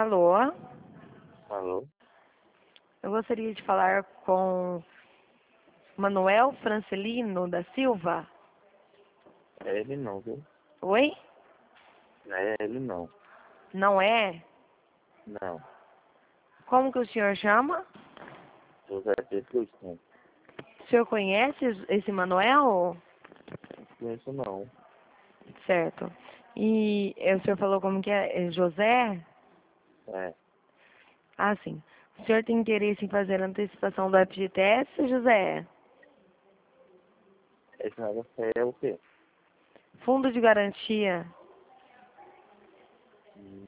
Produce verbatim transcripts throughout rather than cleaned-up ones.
Alô? Alô? Eu gostaria de falar com Manuel Francelino da Silva. É ele não, viu? Oi? Não é ele não. Não é? Não. Como que o senhor chama? José Pedro Cristão. O senhor conhece esse Manuel? Não conheço não. Certo. E eh, o senhor falou como que é? É José? É. Ah, sim. O senhor tem interesse em fazer a antecipação do F G T S, José? Esse negócio aí é o quê? Fundo de garantia. Hum,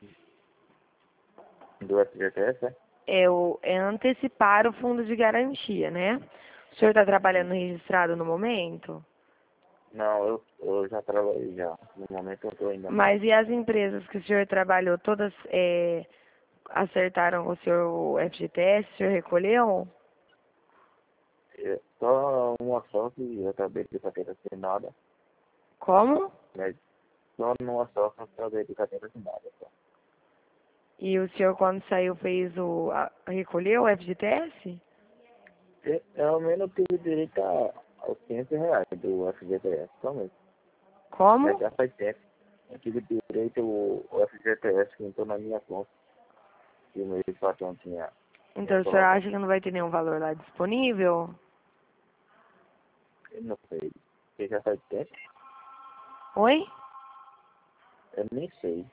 Do F G T S, é? É, o, é antecipar o fundo de garantia, né? O senhor está trabalhando registrado no momento? Não, eu, eu já trabalhei já. No momento eu tô ainda não. Mas e as empresas que o senhor trabalhou, todas é, acertaram o senhor o F G T S? O senhor recolheu? É, só uma só que eu acabei de carteira assinada. Como? Mas só numa só que eu acabei de carteira assinada. Só. E o senhor, quando saiu, fez o. A, recolheu o F G T S? E, ao menos eu tive direito a, aos quinhentos reais do F G T S, somente. Mas Como? já faz tempo. Eu tive direito ao F G T S que entrou na minha conta. Que o meu patrão tinha, tinha Então o senhor colocado. acha que não vai ter nenhum valor lá disponível? Eu não sei. Porque já faz tempo. Oi? Eu nem sei.